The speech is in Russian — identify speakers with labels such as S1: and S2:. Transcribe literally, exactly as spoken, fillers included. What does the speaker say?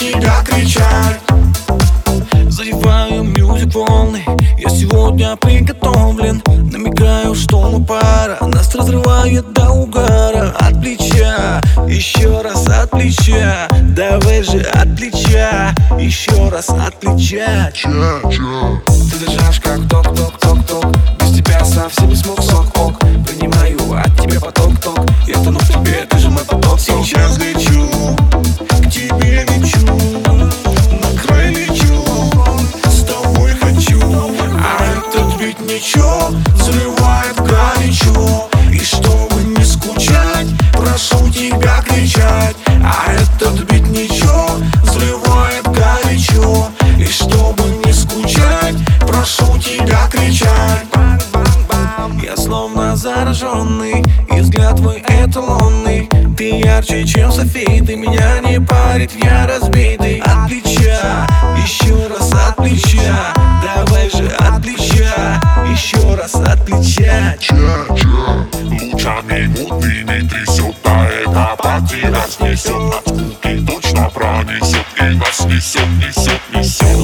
S1: тебя кричать.
S2: Задеваю мьюзик волны, я сегодня приготовлен. Намекаю, что мы пара, нас разрывает до угара. От плеча, еще раз от плеча, давай же от плеча, еще раз от плеча.
S1: Ты дрожишь как ток-ток-ток-ток, без тебя совсем не смог сок-ок. Принимаю от тебя поток-ток, я тону в тебе, ты же мой поток.
S2: Сейчас лечу, к тебе лечу, на край лечу, с тобой хочу.
S1: А этот бит ничего, взрывает горячо. И чтобы не скучать, прошу тебя кричать. А этот бит ничего, взрывает горячо. И чтобы не скучать, прошу тебя кричать.
S2: Я словно зараженный, и взгляд твой эталонный. Ты ярче, чем софит, ты меня не парит, я разбитый. От плеча, еще раз от плеча, давай же от плеча, еще раз от плеча.
S3: Лучами мутными трясет, да эта потеря снесет. От скуки точно пронесет, и нас несет, несет, несет.